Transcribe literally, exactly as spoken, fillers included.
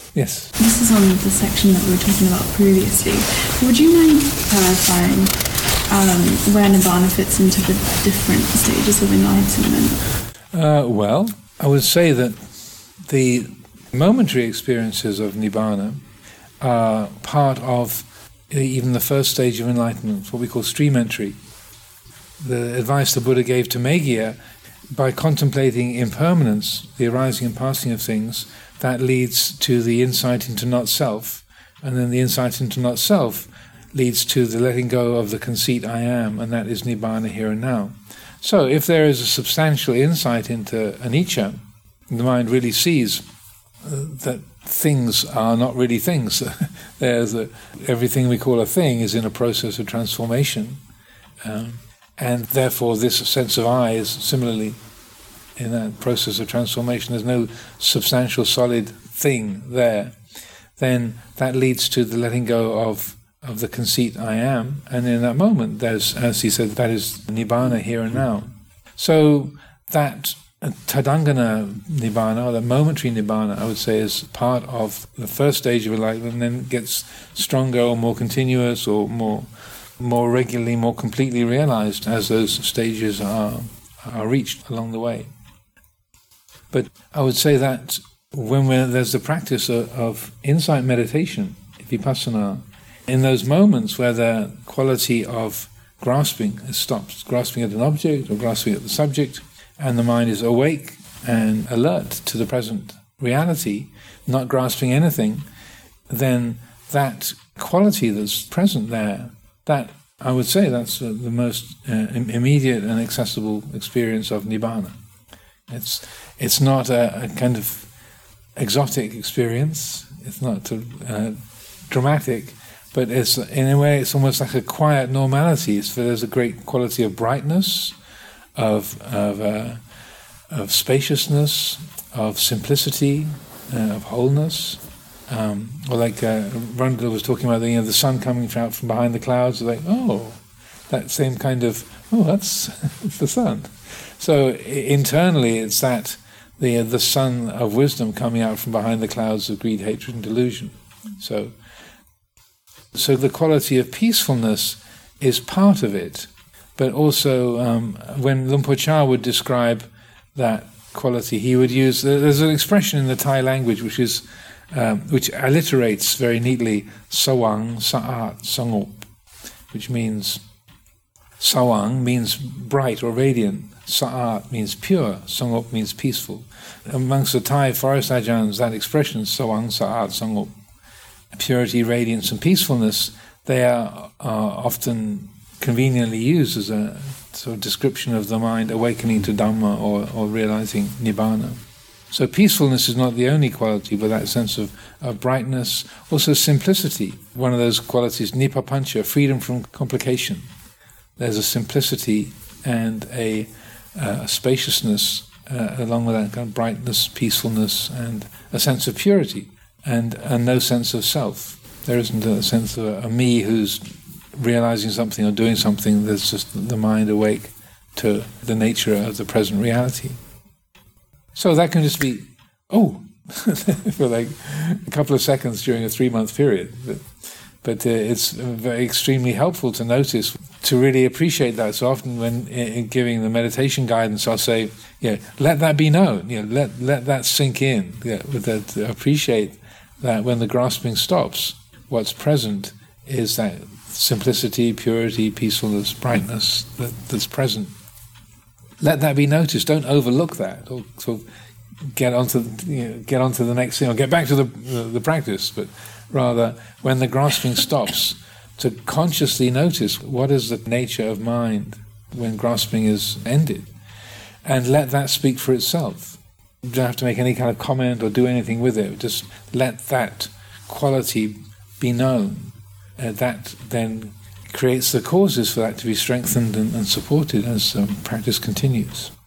Yes. This is on the section that we were talking about previously. Would you mind clarifying um, where Nibbana fits into the different stages of enlightenment? Uh, well, I would say that the momentary experiences of Nibbana are part of even the first stage of enlightenment, what we call stream entry. The advice the Buddha gave to Meghiya, by contemplating impermanence, the arising and passing of things, that leads to the insight into not-self, and then the insight into not-self leads to the letting go of the conceit I am, and that is Nibbana here and now. So if there is a substantial insight into anicca, the mind really sees uh, that things are not really things. There's a, everything we call a thing is in a process of transformation. Um, and therefore this sense of I is similarly in that process of transformation. There's no substantial solid thing there. Then that leads to the letting go of, of the conceit I am, and in that moment there's, as he said, that is Nibbana here and now. So that Tadangana Nibbana, or the momentary Nibbana, I would say, is part of the first stage of enlightenment, and then gets stronger or more continuous or more more regularly, more completely realized as those stages are are reached along the way. But I would say that when we're, there's the practice of, of insight meditation, vipassana, in those moments where the quality of grasping is stopped, grasping at an object or grasping at the subject, and the mind is awake and alert to the present reality, not grasping anything, then that quality that's present there, that, I would say, that's uh, the most uh, im- immediate and accessible experience of Nibbana. It's it's not a, a kind of exotic experience, it's not uh, dramatic, but it's, in a way, it's almost like a quiet normality. So there's a great quality of brightness, of of, uh, of spaciousness, of simplicity, uh, of wholeness. Um, or like uh, Rundle was talking about, the, you know, the sun coming out from behind the clouds. Like, oh, that same kind of, oh, that's it's the sun. So I- internally, it's that the uh, the sun of wisdom coming out from behind the clouds of greed, hatred, and delusion. So, so the quality of peacefulness is part of it. But also, um, when Luang Por Chah would describe that quality, he would use, there's an expression in the Thai language which is um, which alliterates very neatly Sawang, Sa'at, Sangop, which means Sawang means bright or radiant, Sa'at means pure, Sangop means peaceful. Amongst the Thai forest ajahns, that expression, Sawang, Sa'at, Sangop, purity, radiance, and peacefulness, they are, are often conveniently used as a sort of description of the mind awakening to Dhamma or, or realizing Nibbana. So peacefulness is not the only quality, but that sense of, of brightness, also simplicity. One of those qualities, Nippapancha, freedom from complication. There's a simplicity and a, uh, a spaciousness uh, along with that kind of brightness, peacefulness, and a sense of purity, and, and no sense of self. There isn't a sense of a, a me who's realizing something or doing something. There's just the mind awake to the nature of the present reality. So that can just be, oh, for like a couple of seconds during a three-month period. But, but uh, it's very extremely helpful to notice, to really appreciate that. So often when in giving the meditation guidance, I'll say, yeah, let that be known. You know, let let that sink in. Yeah, with that, to appreciate that when the grasping stops, what's present is that simplicity, purity, peacefulness, brightness that, that's present. Let that be noticed. Don't overlook that, or sort of get onto you know, get onto the next thing, or get back to the, the the practice. But rather, when the grasping stops, to consciously notice what is the nature of mind when grasping is ended, and let that speak for itself. You don't have to make any kind of comment or do anything with it. Just let that quality be known. Uh, that then creates the causes for that to be strengthened and, and supported as um, practice continues.